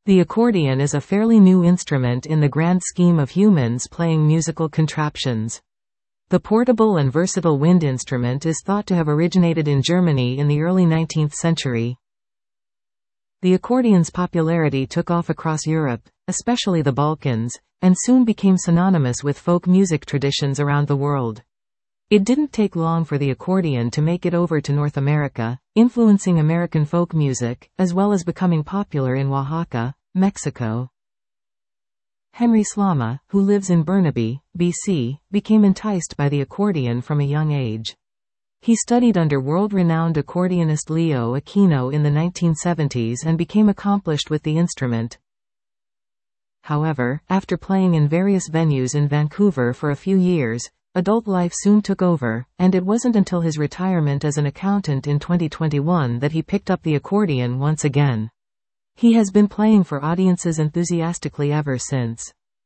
The accordion is a fairly new instrument in the grand scheme of humans playing musical contraptions. The portable and versatile wind instrument is thought to have originated in Germany in the early 19th century. The accordion's popularity took off across Europe, especially the Balkans, and soon became synonymous with folk music traditions around the world. It didn't take long for the accordion to make it over to North America, influencing American folk music, as well as becoming popular in Oaxaca, Mexico. Henry Slama, who lives in Burnaby, BC, became enticed by the accordion from a young age. He studied under world-renowned accordionist Leo Aquino in the 1970s and became accomplished with the instrument. However, after playing in various venues in Vancouver for a few years, adult life soon took over, and it wasn't until his retirement as an accountant in 2021 that he picked up the accordion once again. He has been playing for audiences enthusiastically ever since.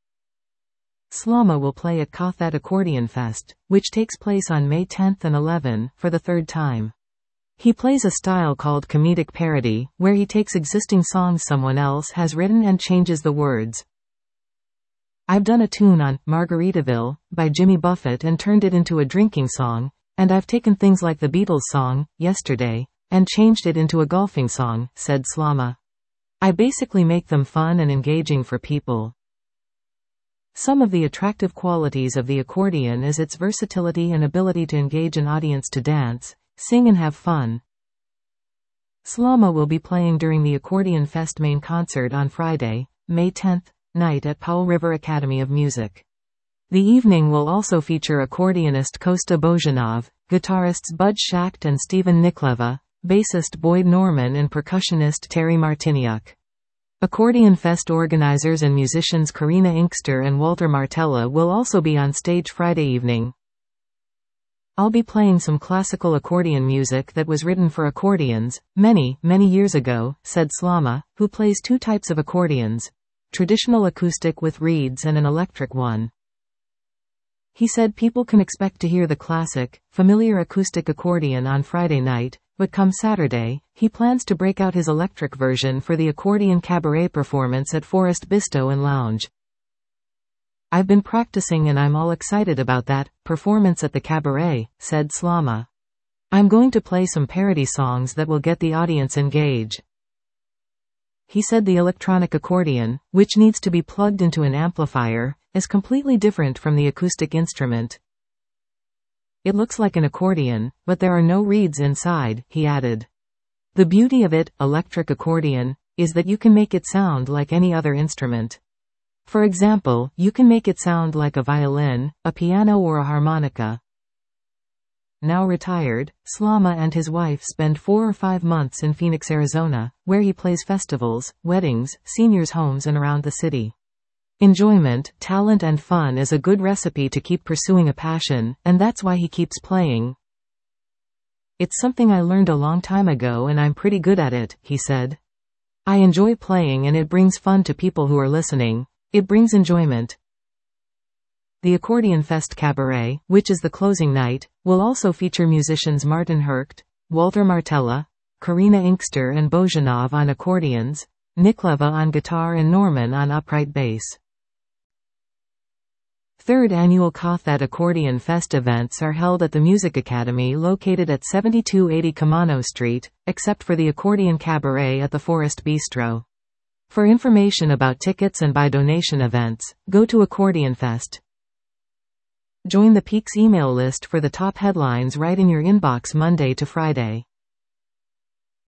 Slama will play at Kothat Accordion Fest, which takes place on May 10 and 11, for the third time. He plays a style called comedic parody, where he takes existing songs someone else has written and changes the words. I've done a tune on Margaritaville by Jimmy Buffett and turned it into a drinking song, and I've taken things like the Beatles song, Yesterday, and changed it into a golfing song, said Slama. I basically make them fun and engaging for people. Some of the attractive qualities of the accordion is its versatility and ability to engage an audience to dance, sing and have fun. Slama will be playing during the Accordion Fest main concert on Friday, May 10th, night at Powell River Academy of Music. The evening will also feature accordionist Kosta Bojanov, guitarists Bud Schacht and Stephen Nikleva, bassist Boyd Norman and percussionist Terry Martiniuk. Accordion Fest organizers and musicians Karina Inkster and Walter Martella will also be on stage Friday evening. I'll be playing some classical accordion music that was written for accordions, many years ago, said Slama, who plays two types of accordions. Traditional acoustic with reeds and an electric one. He said people can expect to hear the classic, familiar acoustic accordion on Friday night, but come Saturday, he plans to break out his electric version for the accordion cabaret performance at Forest Bistro and Lounge. I've been practicing and I'm all excited about that performance at the cabaret, said Slama. I'm going to play some parody songs that will get the audience engaged. He said the electronic accordion, which needs to be plugged into an amplifier, is completely different from the acoustic instrument. It looks like an accordion, but there are no reeds inside, he added. The beauty of it, electric accordion, is that you can make it sound like any other instrument. For example, you can make it sound like a violin, a piano or a harmonica. Now retired, Slama and his wife spend 4 or 5 months in Phoenix, Arizona, where he plays festivals, weddings, seniors' homes and around the city. Enjoyment, talent and fun is a good recipe to keep pursuing a passion, and that's why he keeps playing. It's something I learned a long time ago and I'm pretty good at it, he said. I enjoy playing and it brings fun to people who are listening. It brings enjoyment. The Accordion Fest Cabaret, which is the closing night, will also feature musicians Martin Herkt, Walter Martella, Karina Inkster and Bojanov on accordions, Nikleva on guitar and Norman on upright bass. Third annual Kothat Accordion Fest events are held at the Music Academy located at 7280 Camano Street, except for the Accordion Cabaret at the Forest Bistro. For information about tickets and by donation events, go to Accordion Fest. Join the Peaks email list for the top headlines right in your inbox Monday to Friday.